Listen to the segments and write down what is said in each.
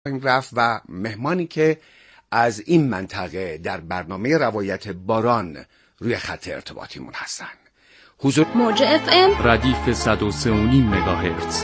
رفت و مهمانی که از این منطقه در برنامه روایت باران روی خط ارتباطیمون هستن. حضور موج اف ام ردیف 103.5 مگاهرتز.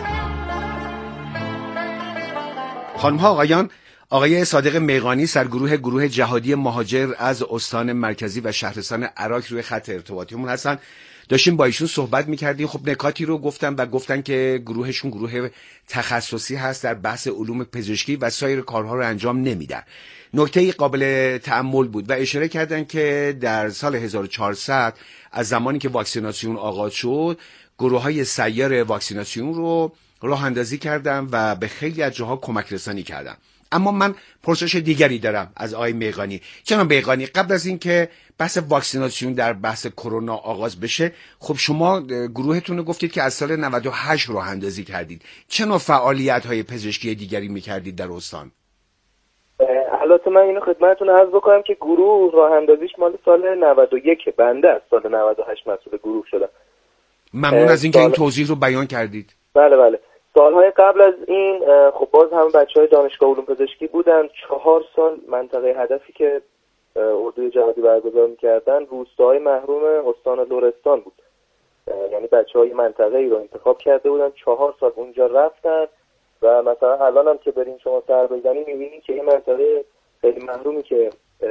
خانم‌ها آقایان، آقای صادق میغانی گروه جهادی مهاجر از استان مرکزی و شهرستان عراق روی خط ارتباطیمون هستن. داشتیم با ایشون صحبت میکردیم. خب نکاتی رو گفتن که گروهشون گروه تخصصی هست در بحث علوم پزشکی و سایر کارها رو انجام نمیدن. نکته قابل تأمل بود و اشاره کردن که در سال 1400 از زمانی که واکسیناسیون آغاز شد، گروه‌های سیار واکسیناسیون رو راه اندازی کردن و به خیلی از جاها کمک رسانی کردن. اما من پرسش دیگری دارم از آقای میغانی. جناب میغانی، قبل از اینکه بحث واکسیناسیون در بحث کرونا آغاز بشه، خب شما گروهتون رو گفتید که از سال 98 راه اندازی کردید. چه نوع فعالیت‌های پزشکی دیگری می‌کردید در استان؟ البته من اینو خدمتتون عرض بکنم که گروه راه اندازیش مال سال 91، بنده از سال 98 مسئول گروه شدم. ممنون از اینکه این توضیح رو بیان کردید. بله. سالهای قبل از این خب باز هم بچهای دانشگاه علوم پزشکی بودن. 4 سال منطقه هدفی که اردوی جهادی برگزار می‌کردن روستاهای محروم استان لرستان بود. یعنی بچهای منطقه ای رو انتخاب کرده بودن، 4 سال اونجا رفتن و مثلا الان هم که بریم شما سر بزنید می‌بینید که این منطقه خیلی محرومی که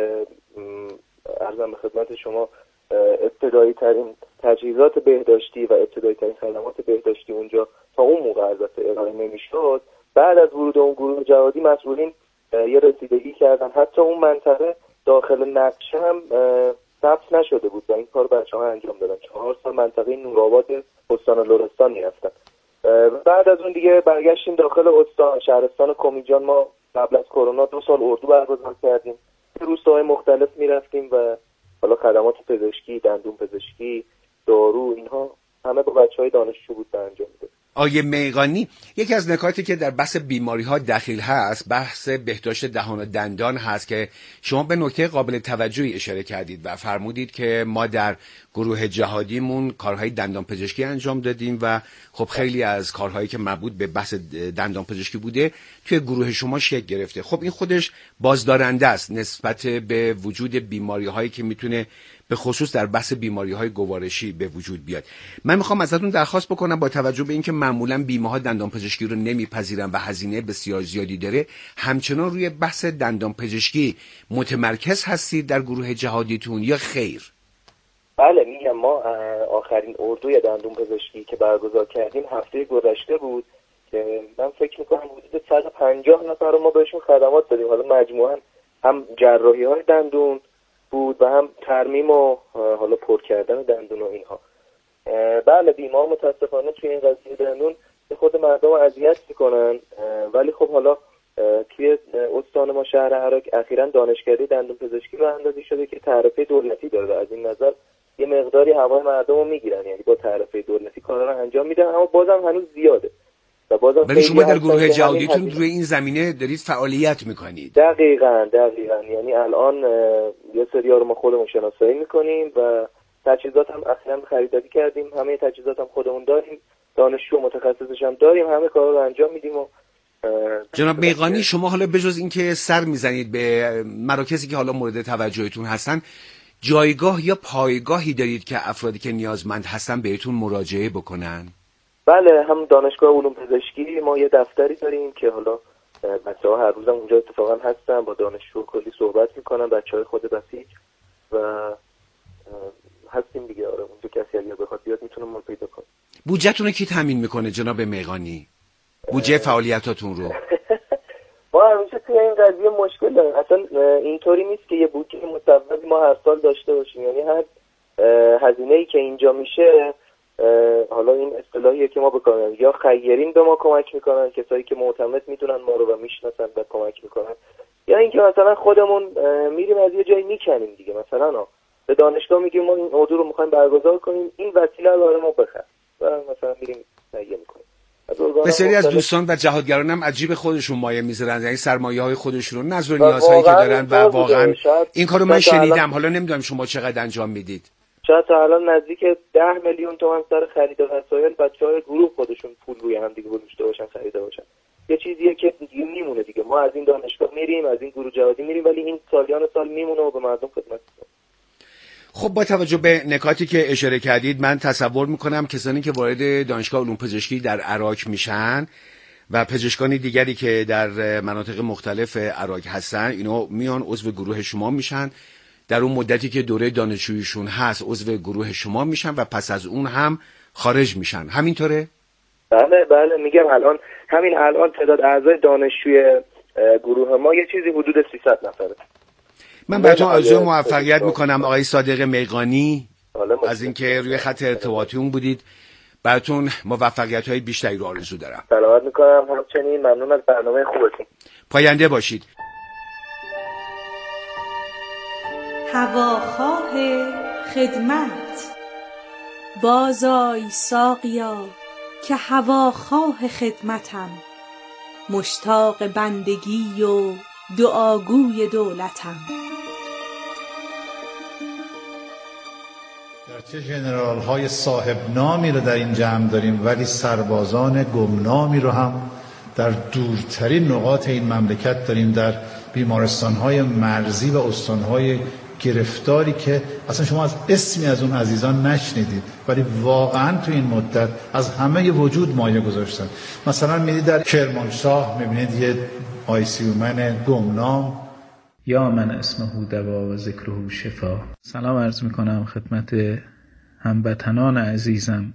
عرضم به خدمت شما ابتدایی ترین تجهیزات بهداشتی و ابتدایی ترین خدمات بهداشتی اونجا تا اون موقع البته ارائه نمی‌شد. بعد از ورود اون گروه جهادی مسئولین یه رسیدگی کردن، حتی اون منطقه داخل نقشه هم ثبت نشده بود و این کار بچه‌ها انجام دادن. 4 سال منطقه نورآباد استان لرستان می‌رفتن. بعد از اون دیگه برگشتیم داخل استان شهرستان کمیجان. ما قبل از کرونا 2 سال اردو برگزار کردیم، به روستاهای مختلف می‌رفتیم و حالا خدمات پزشکی، دندون پزشکی، دارو، اینها همه با بچه‌های دانشجو بود انجام می‌داد. آقای میغانی، یکی از نکاتی که در بحث بیماری‌ها دخیل هست بحث بهداشت دهان و دندان هست که شما به نکته قابل توجهی اشاره کردید و فرمودید که ما در گروه جهادیمون کارهای دندان پزشکی انجام دادیم و خب خیلی از کارهایی که مربوط به بحث دندان پزشکی بوده توی گروه شما شکل گرفته. خب این خودش بازدارنده است نسبت به وجود بیماری‌هایی که میتونه به خصوص در بحث بیماری‌های گوارشی به وجود بیاد. من میخوام ازتون درخواست بکنم با توجه به اینکه معمولاً بیمه‌ها دندان پزشکی رو نمیپذیرن و هزینه بسیار زیادی داره، همچنان روی بحث دندان پزشکی متمرکز هستید در گروه جهادیتون یا خیر؟ بله میگم ما آخرین اردوی دندون پزشکی که برگزار کردیم هفته گذشته بود که من فکر میکنم حدود 150 نفر رو ما بهشون خدمات دادیم. حالا مجموعاً هم جراحی‌های دندون بود و هم ترمیم و حالا پر کردن دندون و اینها. بله بیمار متاسفانه توی این قضیه دندون خود مردم اذیت میکنن، ولی خب حالا توی استان ما شهر عراق اخیراً دانشکده دندون پزشکی راه اندازی شده که تعرفه دولتی داره. از این نظر یه مقداری هوای مردم رو میگیرن، یعنی با تعرفه دولتی کارا رو انجام میدن، اما بازم هنوز زیاده و بازم ولی شما در گروه جهادیتون روی این زمینه دارید فعالیت میکنید. دقیقاً یعنی الان یه سری‌ها رو ما خودمون شناسایی میکنیم و تجهیزات هم اصلا خریداری کردیم، همه تجهیزات هم خودمون داریم، دانشجو متخصصش هم داریم، همه کارا رو انجام میدیم. و جناب میغانی، شما حالا بجز اینکه سر میزنید به مراکزی که حالا مورد توجهتون هستن، جایگاه یا پایگاهی دارید که افرادی که نیازمند هستن بهتون مراجعه بکنن؟ بله، هم دانشگاه علوم پزشکی ما یه دفتری داریم که حالا بچه‌ها هر روزم اونجا اتفاقا هستن، با دانشجو کلی صحبت میکنن، بچه‌های خود بسیج و هستیم دیگه. آره اونجا کسی اگه بخواد بیاد میتونه ما پیدا کنه. بودجه‌تون رو کی تامین میکنه جناب میغانی؟ بودجه فعالیتاتون رو؟ ما همیشه توی این قضیه مشکل داریم. اصلا اینطوری نیست که یه بودجه مصوبی ما هر سال داشته باشیم، یعنی هر هزینه‌ای که اینجا میشه، حالا این اصطلاحیه که ما بکنیم، یا خیرین به ما کمک میکنن، کسایی که معتمد میدونن ما رو و میشناسن و کمک میکنن، یا اینکه مثلا خودمون میریم از یه جایی میکنیم دیگه. مثلا به دانشگاه میگیم ما این اردو رو میخوایم برگزار کنیم، این وسیله رو برای ما بخر و مثلا میریم تهیه میکنیم. بسیاری از دوستان و جهادگران هم عجیب خودشون مایه میذارن، یعنی سرمایه‌های خودشون رو، نظر و نیازهایی که دارن و واقعا این کارو من شنیدم. حالا نمیدونم شما چقدر انجام میدید. شاید تا الان نزدیک 10 میلیون تومان سر خرید وسایل بچه‌های گروه خودشون پول روی هم دیگه گذاشته باشن، خریده باشن. یه چیزیه که دیگه میمونه دیگه. ما از این دانشگاه میریم، از این گروه جهادی میریم، ولی این سالیان سال میمونه و به مردم خدمت میکنه. خب با توجه به نکاتی که اشاره کردید، من تصور میکنم کسانی که وارد دانشگاه علوم پزشکی در عراق میشن و پزشکان دیگری که در مناطق مختلف عراق هستن، اینا میان عضو گروه شما میشن، در اون مدتی که دوره دانشجوییشون هست عضو گروه شما میشن و پس از اون هم خارج میشن. همینطوره؟ بله میگم همین الان تعداد اعضای دانشجوی گروه ما یه چیزی حدود 300 نفره. من براتون آرزوی موفقیت میکنم آقای صادق میقانی از اینکه روی خط ارتباطیون بودید. براتون موفقیت‌های بیشتری رو آرزو دارم. سلامت میکنم. همچنین ممنون از برنامه خوبتون. پاینده باشید. هواخواه خدمت. بازآی ساقیا که هواخواه خدمتم، مشتاق بندگی و دعاگوی دولتم. چه ژنرال های صاحب نامی رو در این جمع داریم، ولی سربازان گمنامی رو هم در دورترین نقاط این مملکت داریم، در بیمارستان های مرزی و استان های گرفتاری که اصلا شما از اسمی از اون عزیزان نشنیدید، ولی واقعا تو این مدت از همه وجود مایه گذاشتن. مثلا میدید در کرمانشاه میبینید یه آیسیومن گمنام، یا من اسمه دوا و ذکره شفا. سلام عرض میکنم خدمت هموطنان عزیزم.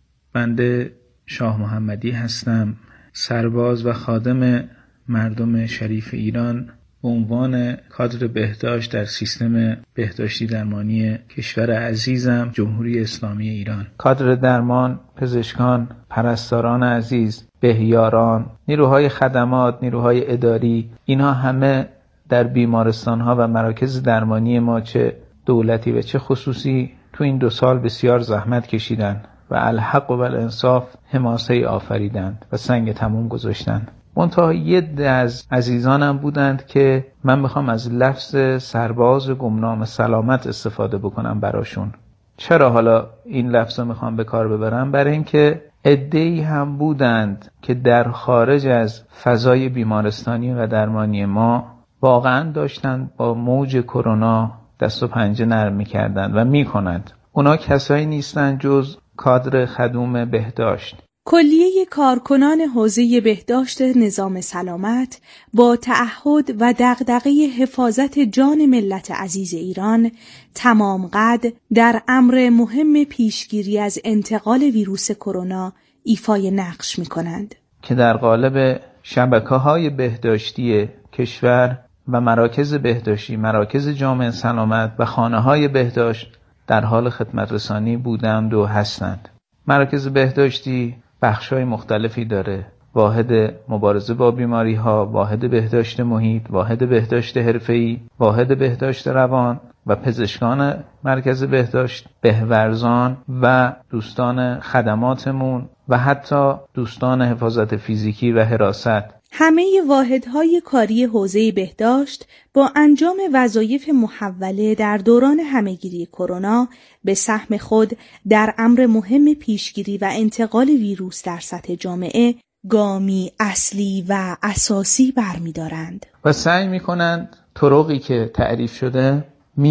بنده شاه محمدی هستم، سرباز و خادم مردم شریف ایران به عنوان کادر بهداشت در سیستم بهداشتی درمانی کشور عزیزم جمهوری اسلامی ایران. کادر درمان، پزشکان، پرستاران عزیز، بهیاران، نیروهای خدمات، نیروهای اداری، اینها همه در بیمارستان‌ها و مراکز درمانی ما چه دولتی و چه خصوصی تو این 2 سال بسیار زحمت کشیدن و الحق و الانصاف حماسه آفریدند و سنگ تموم گذاشتند. منتها یه عده از عزیزانم بودند که من میخوام از لفظ سرباز گمنام سلامت استفاده بکنم براشون. چرا حالا این لفظ رو میخوام به کار ببرم؟ برای اینکه عده‌ای هم بودند که در خارج از فضای بیمارستانی و درمانی ما واقعا داشتن با موج کرونا دست و پنجه نرم می‌کردند و می‌کنند. اونا کسایی نیستن جز کادر خدوم بهداشت. کلیه کارکنان حوزه بهداشت نظام سلامت با تعهد و دغدغه حفاظت جان ملت عزیز ایران تمام قد در امر مهم پیشگیری از انتقال ویروس کرونا ایفای نقش می‌کنند که در قالب شبکه‌های بهداشتی کشور و مراکز بهداشتی، مراکز جامع سلامت و خانه‌های بهداشت در حال خدمت رسانی بودند و هستند. مراکز بهداشتی بخش‌های مختلفی داره: واحد مبارزه با بیماری‌ها، واحد بهداشت محیط، واحد بهداشت حرفه‌ای، واحد بهداشت روان و پزشکان مرکز بهداشت، بهورزان و دوستان خدماتمون و حتی دوستان حفاظت فیزیکی و حراست. همه واحدهای کاری حوزه بهداشت با انجام وظایف محوله در دوران همهگیری کرونا به سهم خود در امر مهم پیشگیری و انتقال ویروس در سطح جامعه گامی اصلی و اساسی برمی‌دارند و سعی می‌کنند طرقی که تعریف شده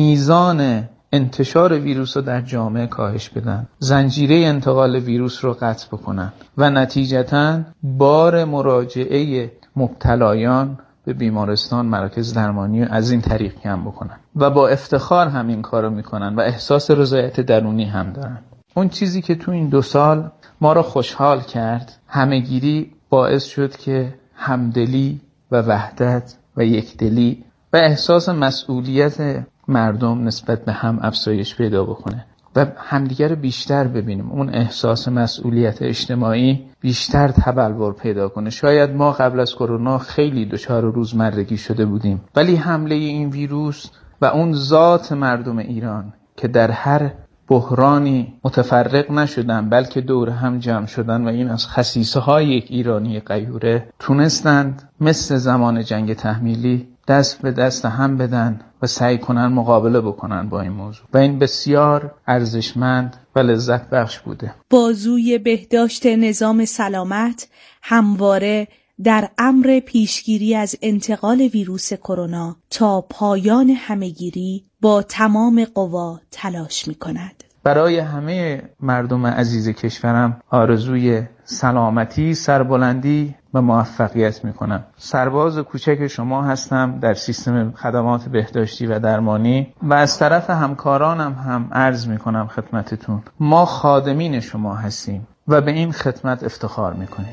میزان انتشار ویروس رو در جامعه کاهش بدن، زنجیره انتقال ویروس رو قطع بکنن و نتیجتاً بار مراجعه مبتلایان به بیمارستان، مراکز درمانی از این طریق کم بکنن و با افتخار همین کارو میکنن و احساس رضایت درونی هم دارن. اون چیزی که تو این 2 سال ما رو خوشحال کرد، همهگیری باعث شد که همدلی و وحدت و یکدلی و احساس مسئولیت مردم نسبت به هم افزایش پیدا بکنه و همدیگر بیشتر ببینیم. اون احساس مسئولیت اجتماعی بیشتر تبلور پیدا کنه. شاید ما قبل از کرونا خیلی دچار روزمرگی شده بودیم، ولی حمله این ویروس و اون ذات مردم ایران که در هر بحرانی متفرق نشدن بلکه دور هم جمع شدن و این از خصیصه های یک ایرانی غیوره، تونستند مثل زمان جنگ تحمیلی دست به دست هم بدن و سعی کنن مقابله بکنن با این موضوع و این بسیار ارزشمند و لذت بخش بوده. بازوی بهداشت نظام سلامت همواره در امر پیشگیری از انتقال ویروس کرونا تا پایان همهگیری با تمام قوا تلاش می‌کند. برای همه مردم عزیز کشورم آرزوی سلامتی، سربلندی و موفقیت میکنم. سرباز کوچک شما هستم در سیستم خدمات بهداشتی و درمانی و از طرف همکارانم هم عرض میکنم خدمتتون ما خادمین شما هستیم و به این خدمت افتخار میکنیم.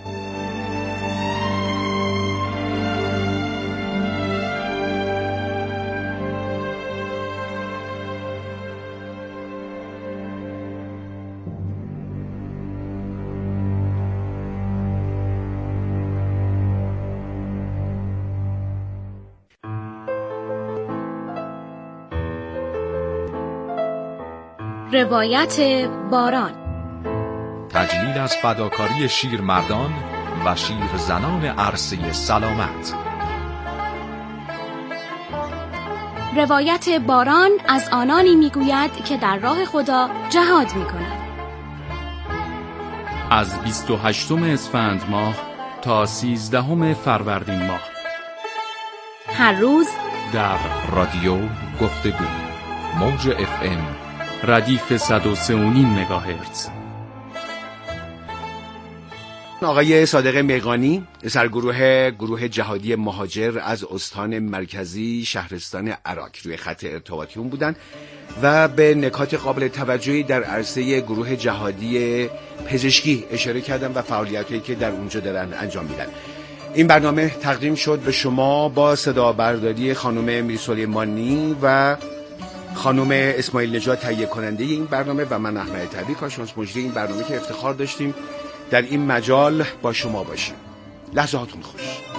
روایت باران، تجلیل از فداکاری شیرمردان و شیرزنان عرصه سلامت. روایت باران از آنانی میگوید که در راه خدا جهاد میکنند. از 28 اسفند ماه تا 13 فروردین ماه، هر روز در رادیو گفتگو، موج FM ردیف 103.5 مگاهرتز. آقای صادق میغانی، گروه جهادی مهاجر از استان مرکزی شهرستان اراک روی خط ارتباطیون بودن و به نکات قابل توجهی در عرصه گروه جهادی پزشکی اشاره کردن و فعالیتایی که در اونجا دارن انجام میدن. این برنامه تقدیم شد به شما با صدا برداری خانم میرسلیمانی و خانم اسماعیل نژاد تهیه کننده این برنامه و من احمد طبیعی کارشناس مجری این برنامه که افتخار داشتیم در این مجال با شما باشیم. لحظه هاتون خوش.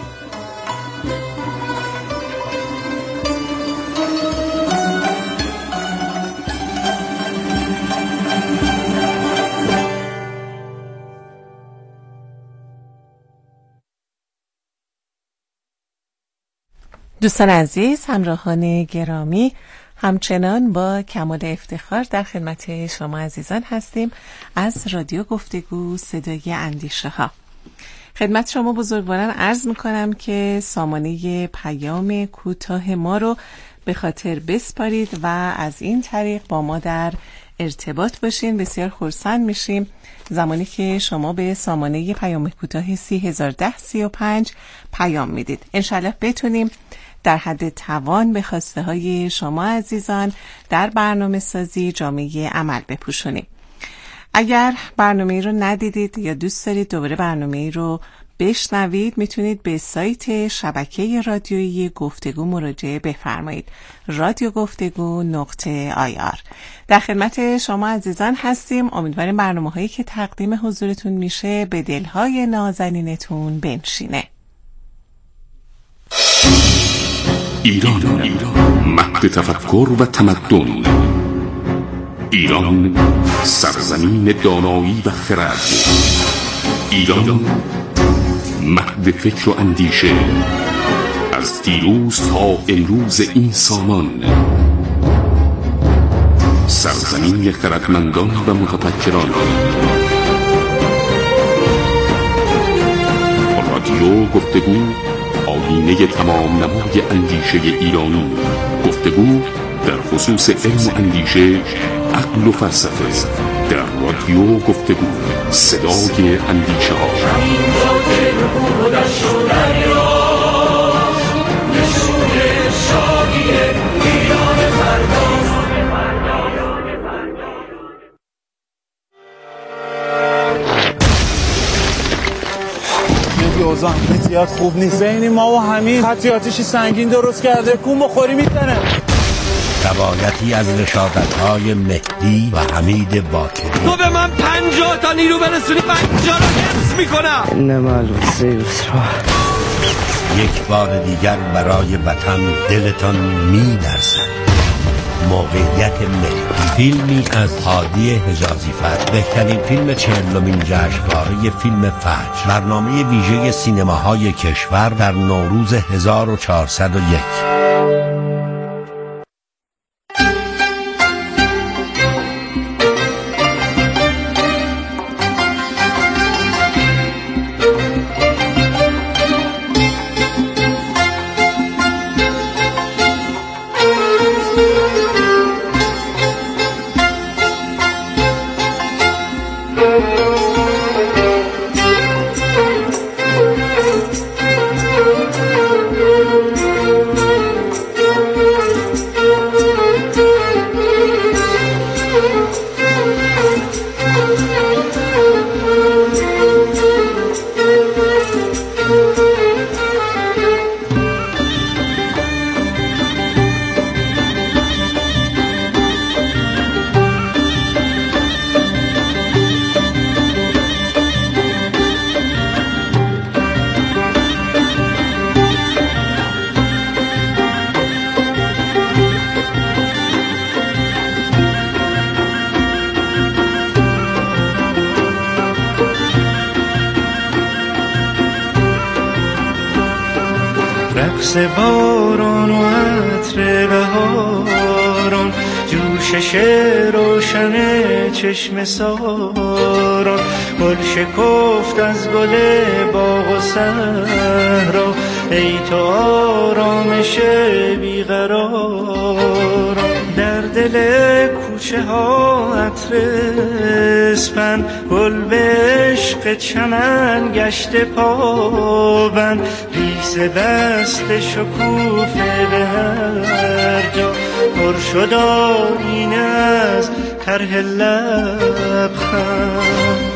دوستان عزیز، همراهان گرامی، همچنان با کمال افتخار در خدمت شما عزیزان هستیم از رادیو گفتگو صدای اندیشه ها. خدمت شما بزرگواران عرض میکنم که سامانه پیام کوتاه ما رو به خاطر بسپارید و از این طریق با ما در ارتباط باشین. بسیار خرسند میشیم زمانی که شما به سامانه پیام کوتاه 301035 پیام میدید. انشالله بتونیم در حد توان به خواسته های شما عزیزان در برنامه سازی جامعه عمل بپوشونیم. اگر برنامه رو ندیدید یا دوست دارید دوباره برنامه رو بشنوید، میتونید به سایت شبکه رادیویی گفتگو مراجعه بفرمایید. radiogoftegu.ir. در خدمت شما عزیزان هستیم. امیدواریم برنامه هایی که تقدیم حضورتون میشه به دلهای نازنینتون بنشینه. ایران، مهد تفکر و تمدن. ایران، سرزمین دانایی و خرد. ایران، مهد فکر و اندیشه. از دیروز تا امروز این سامان، سرزمین خردمندان و متفکران. رادیو گفتگو، آیینه تمام نمای اندیشه ایرانی. گفتگو در خصوص علم و اندیشه، عقل و فلسفه. در رادیو گفتگو، صدای اندیشه ها. اوضاع امنیتیات خوب نیست. بین ما و همین خطیاتیشی سنگین درست کرده، کون بخوری میزنه. روایتی از رشادت‌های مهدی و حمید باکری. تو به من 50 تا نیرو برسونی، 50 رو حفظ میکنم. نمالو سیوسرا. یک بار دیگر برای وطن دلتان می‌لرزد. موقعیت مهدی، فیلمی از هادی حجازی فر، بهترین فیلم 40مین جشنواره فیلم فجر، برنامه ویژه سینماهای کشور در نوروز 1401. رقص باران و عطر بهاران، جوشش روشن چشم ساران، گل شکفت از گل باغ و صحرا، ای تو آرامش بیقراران. در دل کوچه ها عطر اسپند، گل به عشق چمن گشت پابند، ریسه بست شکوفه به هر جا، پر شد آینه از طرح لبخند.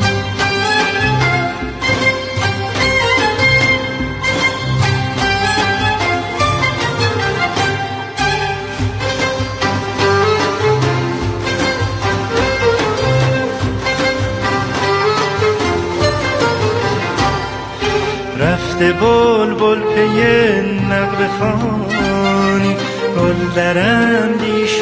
رفته بلبل پی نغمه خوانی، گل در اندیشه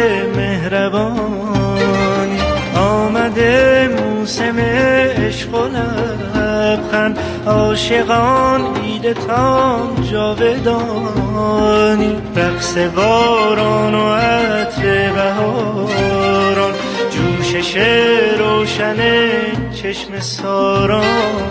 مهربانی، آمده موسم عشق و لبخند، عاشقان عیدتان جاودانی. رقص باران و عطر بهاران، جوشش روشن چشم ساران.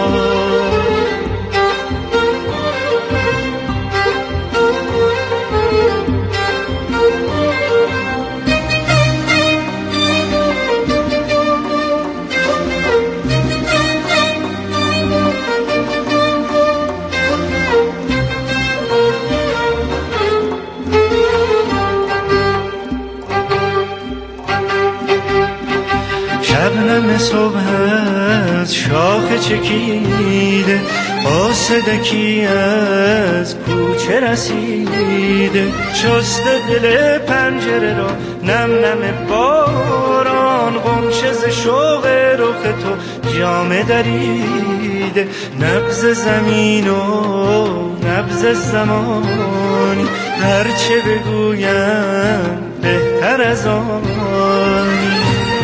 شبنم صبح از شاخ چکیده، قاصدکی از کوچه رسیده، شسته دل پنجره را نم نم باران، غنچه ز شوق رخ تو جامه دریده، نبض زمین و نبض زمانی، هرچه بگویم بهتر از آنی.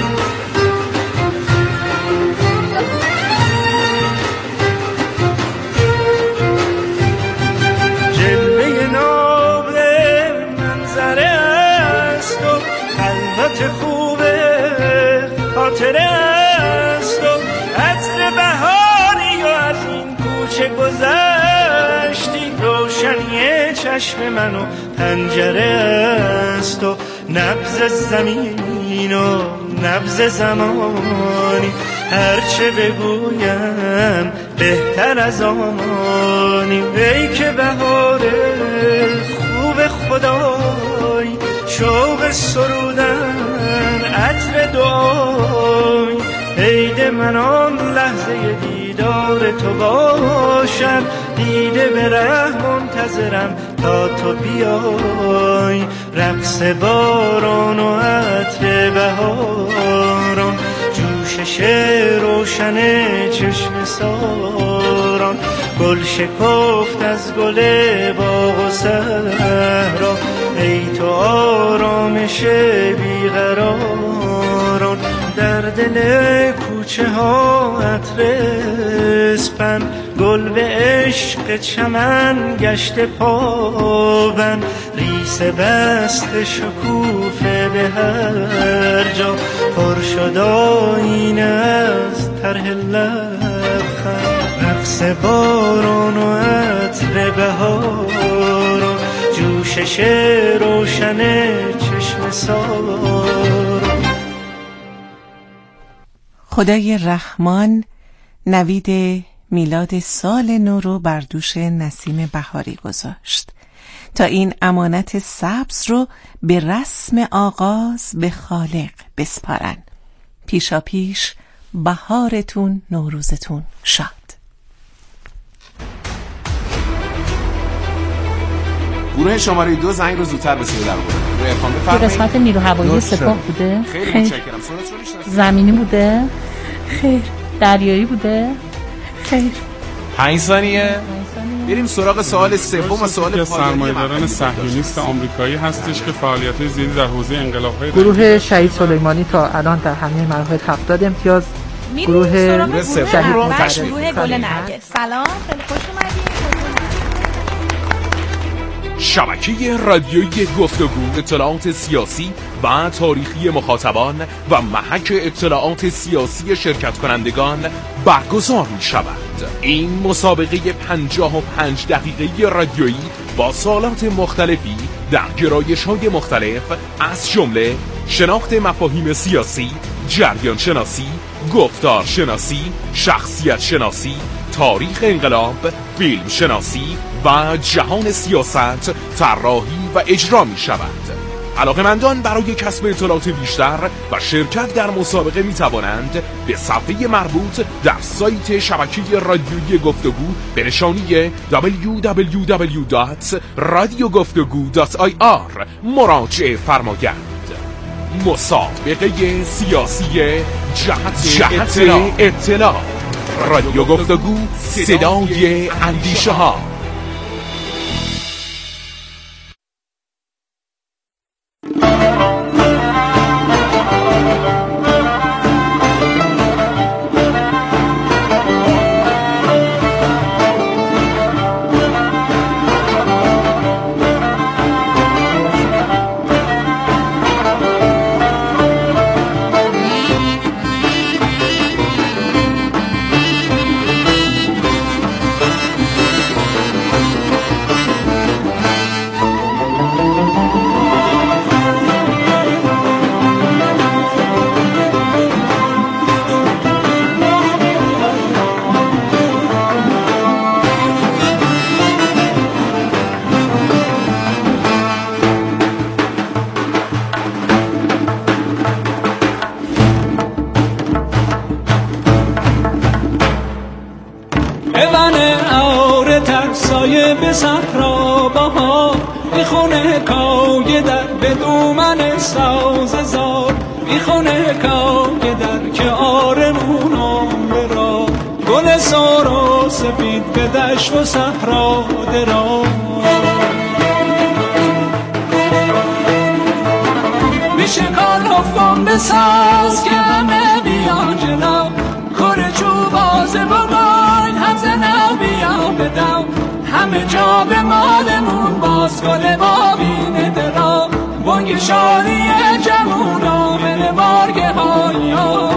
خوبه خاطره است و عطر بهاری و از این کوچه گذشتی، روشنی چشم من و پنجره است و نبض زمین و نبض زمانی، هرچه بگویم بهتر از آنی. ای که بهار خوب خدای، شوق سرودن عطر دعای، عید من آن لحظه دیدار تو باشم، دیده به ره منتظرم تا تو بیای. رقص باران و عطر بهاران، جوشش روشن چشم ساران، گل شکفت از گل باغ و صحرا، ای تو آرامش بیقراران. در دل کوچه ها عطر اسپند، گل به عشق چمن گشت پابند، ریسه بست شکوفه به هر جا، پر شد آینه از طرح لبخند. رقص باران و عطر بهاران، جوشش روشن چشم ساران. خدای رحمان نوید میلاد سال نو رو بر دوش نسیم بهاری گذاشت تا این امانت سبز رو به رسم آغاز به خالق بسپارن. پیشا پیش بهارتون، نوروزتون شاد. گروه شماره 2 زنگ رو زودتر به صدا درآورد. روی ارقام بفرمایید. قسمت نیرو هوایی سپاه بوده؟ خیلی متشکرم. زمینی بوده؟ خیر. دریایی بوده؟ خیر. 5 ثانیه. بریم سراغ سوال سوم و سوال پایانی. سرمایه‌داران صهیونیست آمریکایی هستش که فعالیت‌های زیادی در حوزه انقلاب‌های گروه شهید سلیمانی تا الان در همه مراحل 70 امتیاز. گروه شهید گروه گل نرگس. سلام، خیلی خوش اومدید. شبکه رادیویی گفتگو، اطلاعات سیاسی و تاریخی مخاطبان و محک اطلاعات سیاسی شرکت کنندگان برگزار می شود. این مسابقه 55 دقیقه رادیویی با سوالات مختلفی در گرایش‌های مختلف از جمله شناخت مفاهیم سیاسی، جریان شناسی، گفتار شناسی، شخصیت شناسی، تاریخ انقلاب، فیلم شناسی و جهان سیاست طراحی و اجرا می شود. علاقه‌مندان برای کسب اطلاعات بیشتر و شرکت در مسابقه می توانند به صفحه مربوط در سایت شبکه رادیویی گفتگو به نشانی www.radiogoftegu.ir مراجعه فرمایند. مسابقه سیاسی جهت اطلاع، رادیو گفتگو، صدای اندیشه ها. به صحرا بها میخونه کاگه در به دومن ساز زار میخونه کاگه در که آرمونم برا گل سارا سفید به دشت و صحرا درا میشه کار حفظم بساز که همه بیان جلو کره چوباز بگاین همزه نبیا بدم همه جا به مالمون باز گل بابین درا بانگ شادی جمون آمن بارگه های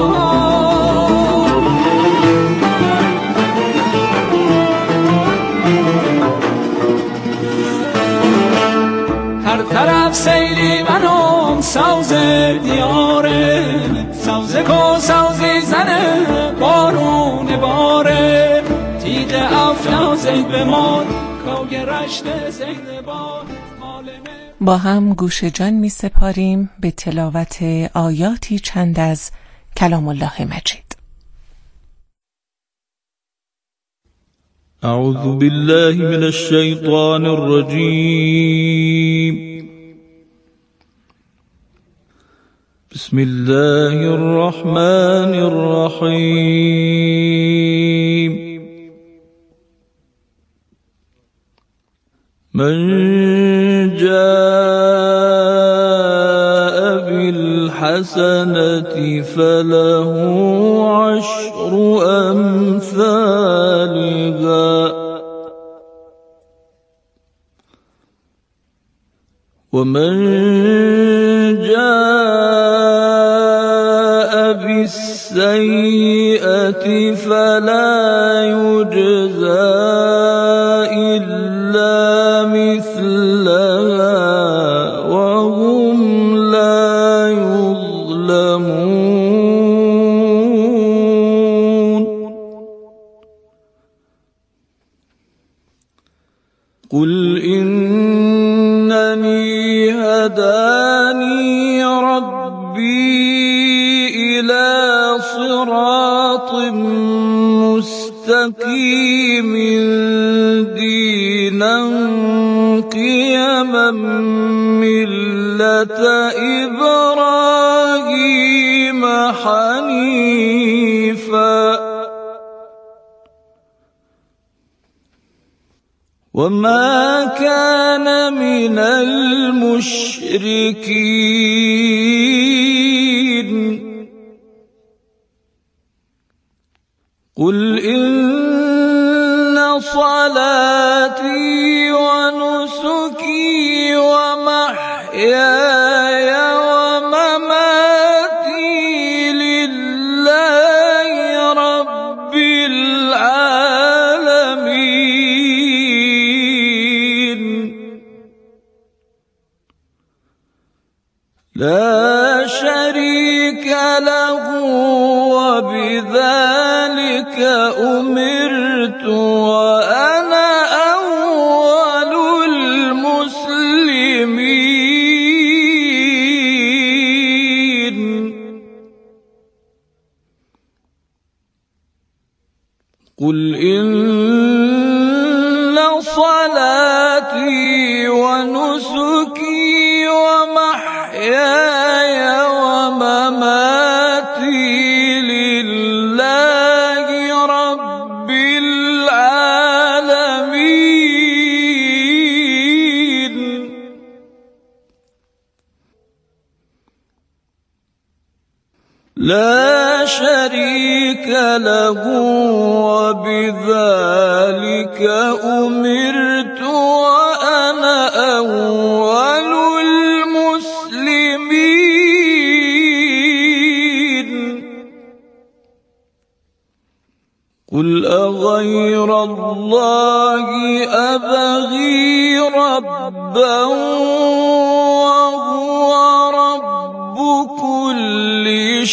هر طرف سیلی منم سوز دیاره سوزه کو سوزی زنه بارون باره تیغ افلا زید به مال کاگ رشت زید با هم گوش جان می سپاریم به تلاوت آیاتی چند از کلام الله مجید. اعوذ بالله من الشیطان الرجیم. بسم الله الرحمن الرحیم. من جاء بالحسنة فله عشر أمثالها ومن جاء بالسيئة فلا يجزى مثلها وهم لا يظلمون. قل إنني هداني ربي إلى صراط مستقيم دينا قيما ملة إبراهيم حنيفا وما كان من المشركين. قل إن صلاتي ونسكي ومحياي ومماتي لله رب العالمين لا شريك له وبذلك أمرت وأنا أول المسلمين قل إن صلاتي ونسكي ومحياي ومماتي لله رب العالمين لا شريك له وبذلك أمرت وأنا أول المسلمين قل أغير الله أبغي ربا وهو رب كل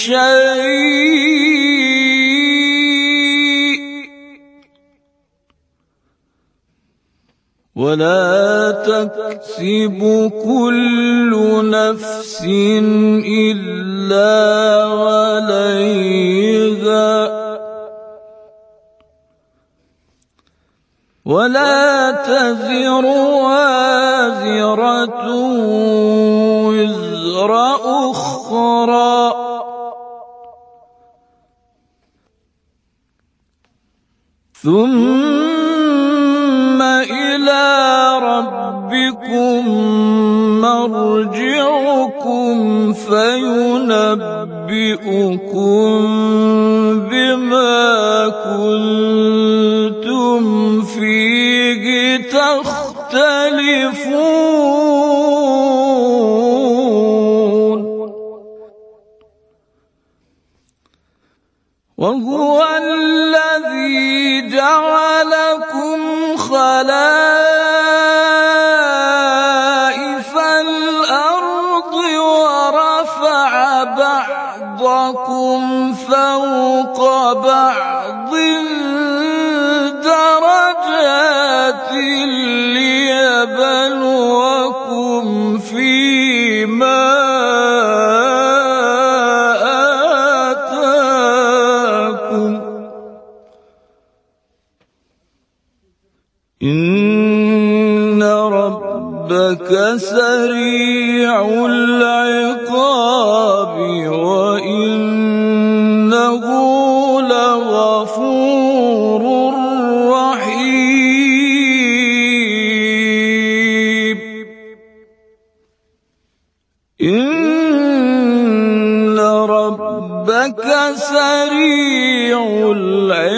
شيء ولا تكسب كل نفس إلا عليها ولا تزر وازرة وزر أخرى ثم إلى ربكم مرجعكم فينبئكم بما كنتم فيه تختلفون وهو الذي جعلكم خلائف الأرض ورفع بعضكم فوق بعض درجات ليبلوكم فيما آتاكم إن ربك سريع العقاب وإنه لغفور رحيم إن ربك سريع العقاب